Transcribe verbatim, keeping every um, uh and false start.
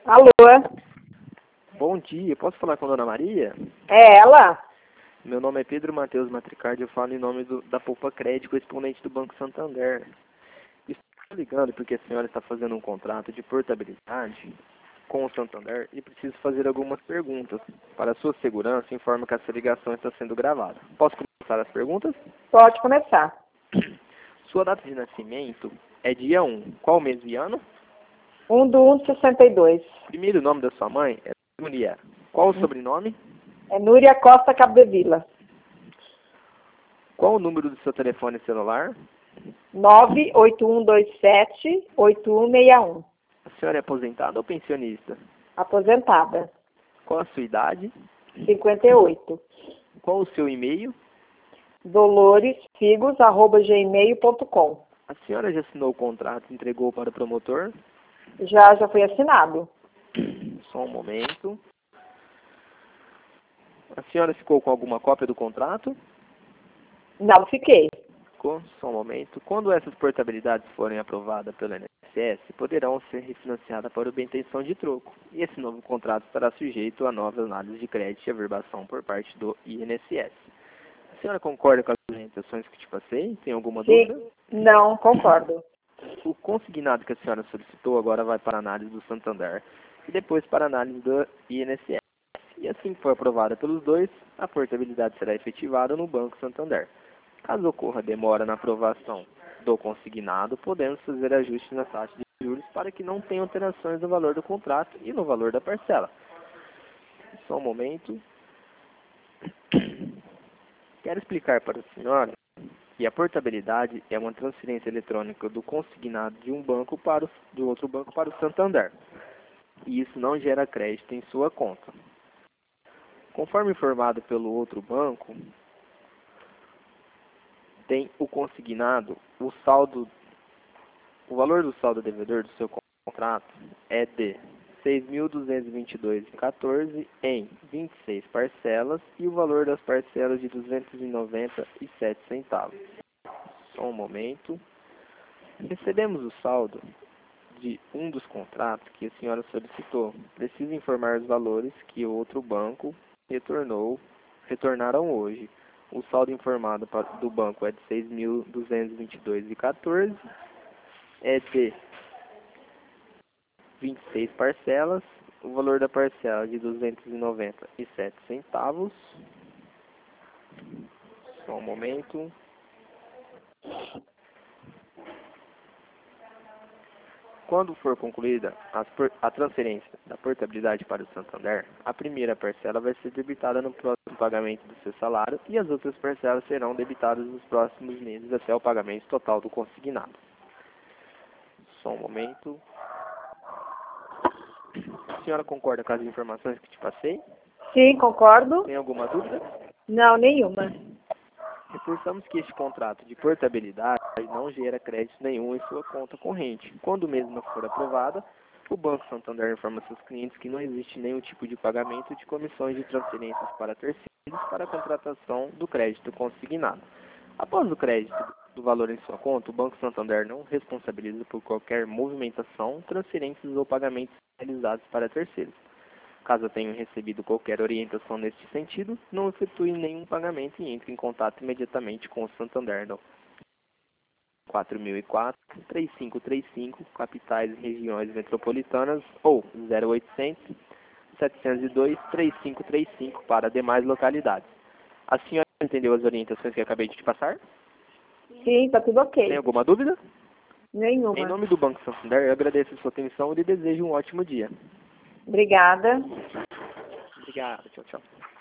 Alô? Bom dia, posso falar com a Dona Maria? É ela? Meu nome é Pedro Matheus Matricardi, eu falo em nome do, da Poupa Crédito, correspondente do Banco Santander. Estou ligando porque a senhora está fazendo um contrato de portabilidade com o Santander e preciso fazer algumas perguntas. Para sua segurança, informo que essa ligação está sendo gravada. Posso começar as perguntas? Pode começar. Sua data de nascimento é dia um. Qual mês e ano? um do um de sessenta e dois. Primeiro nome da sua mãe é Núria. Qual o sobrenome? É Núria Costa Capdevila. Qual o número do seu telefone celular? nove oito um dois sete oito um seis um. A senhora é aposentada ou pensionista? Aposentada. Qual a sua idade? cinquenta e oito. Qual o seu e-mail? doloresfigos arroba gmail ponto com. A senhora já assinou o contrato e entregou para o promotor? Já, já foi assinado. Só um momento. A senhora ficou com alguma cópia do contrato? Não fiquei. Ficou? Só um momento. Quando essas portabilidades forem aprovadas pelo I N S S, poderão ser refinanciadas para obtenção de troco. E esse novo contrato estará sujeito a nova análise de crédito e averbação por parte do I N S S. A senhora concorda com as orientações que te passei? Tem alguma Sim. dúvida? Não, concordo. O consignado que a senhora solicitou agora vai para a análise do Santander e depois para a análise do I N S S. E assim que for aprovada pelos dois, a portabilidade será efetivada no Banco Santander. Caso ocorra demora na aprovação do consignado, podemos fazer ajustes na taxa de juros para que não tenha alterações no valor do contrato e no valor da parcela. Só um momento. Quero explicar para a senhora que a portabilidade é uma transferência eletrônica do consignado de um banco para o, de outro banco para o Santander. E isso não gera crédito em sua conta. Conforme informado pelo outro banco, tem o consignado, o saldo, o valor do saldo devedor do seu contrato é de seis mil duzentos e vinte e dois reais e quatorze centavos em vinte e seis parcelas e o valor das parcelas de duzentos e noventa e sete centavos. Só um momento. Recebemos o saldo de um dos contratos que a senhora solicitou. Preciso informar os valores que o outro banco retornou, retornaram hoje. O saldo informado do banco é de seis mil duzentos e vinte e dois reais e quatorze centavos, é de vinte e seis parcelas, o valor da parcela é de duzentos e noventa e sete centavos. Só um momento. Quando for concluída a transferência da portabilidade para o Santander, a primeira parcela vai ser debitada no próximo pagamento do seu salário e as outras parcelas serão debitadas nos próximos meses até o pagamento total do consignado. Só um momento. A senhora concorda com as informações que te passei? Sim, concordo. Tem alguma dúvida? Não, nenhuma. Reforçamos que este contrato de portabilidade não gera crédito nenhum em sua conta corrente. Quando mesmo for aprovada, o Banco Santander informa seus clientes que não existe nenhum tipo de pagamento de comissões de transferências para terceiros para a contratação do crédito consignado. Após o crédito do valor em sua conta, o Banco Santander não responsabiliza por qualquer movimentação, transferências ou pagamentos realizados para terceiros. Caso tenham recebido qualquer orientação neste sentido, não efetue nenhum pagamento e entre em contato imediatamente com o Santander no quatro mil e quatro, três cinco três cinco, capitais e regiões metropolitanas ou zero oitocentos, setecentos e dois, três cinco três cinco para demais localidades. A senhora entendeu as orientações que eu acabei de te passar? Sim, tá tudo ok. Tem alguma dúvida? Nenhuma. Em nome do Banco Santander, eu agradeço a sua atenção e lhe desejo um ótimo dia. Obrigada. Obrigado. Tchau, tchau.